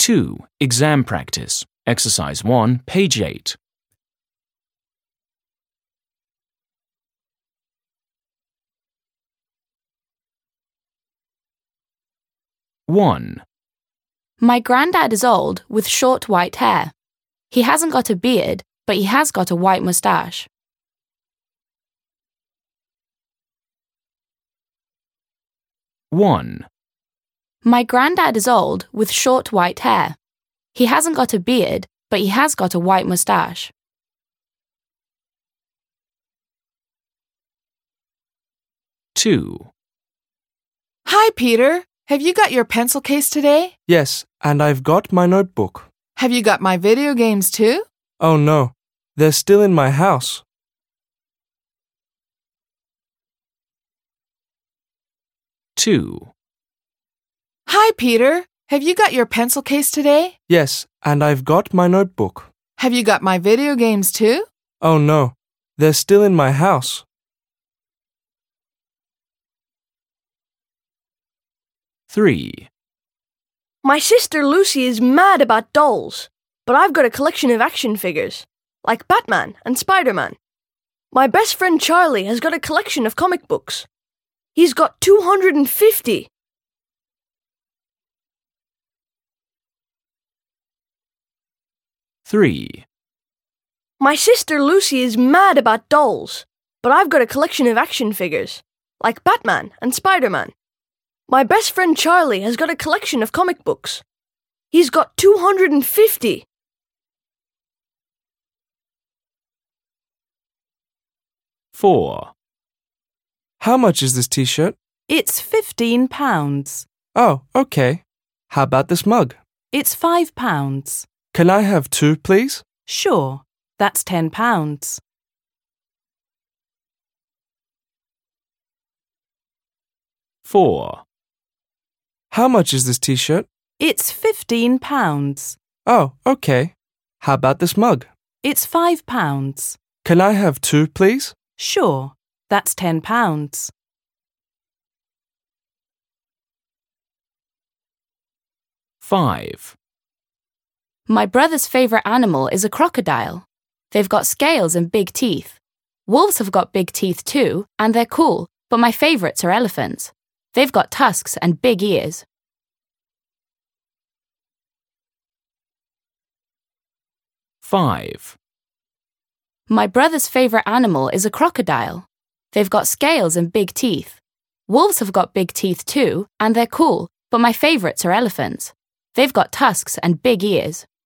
2. Exam practice. Exercise 1, page 8. 1. My granddad is old with short white hair. He hasn't got a beard, but he has got a white moustache. 1. My granddad is old with short white hair. He hasn't got a beard, but he has got a white moustache. 2. Hi, Peter. Have you got your pencil case today? Yes, and I've got my notebook. Have you got my video games too? Oh no, they're still in my house. 2. Hi, Peter. Have you got your pencil case today? Yes, and I've got my notebook. Have you got my video games too? Oh no, they're still in my house. 3. My sister Lucy is mad about dolls, but I've got a collection of action figures, like Batman and Spider-Man. My best friend Charlie has got a collection of comic books. He's got 250. 3. My sister Lucy is mad about dolls, but I've got a collection of action figures, like Batman and Spider-Man. My best friend Charlie has got a collection of comic books. He's got 250. 4. How much is this t-shirt? It's £15. Oh, okay. How about this mug? It's £5. Can I have 2, please? Sure, that's £10. 4. How much is this t-shirt? It's £15. Oh, okay. How about this mug? It's £5. Can I have 2, please? Sure, that's £10. 5. My brother's favourite animal is a crocodile. They've got scales and big teeth. Wolves have got big teeth too, and they're cool, but my favourites are elephants. They've got tusks and big ears. 5. My brother's favourite animal is a crocodile. They've got scales and big teeth. Wolves have got big teeth too, and they're cool, but my favourites are elephants. They've got tusks and big ears.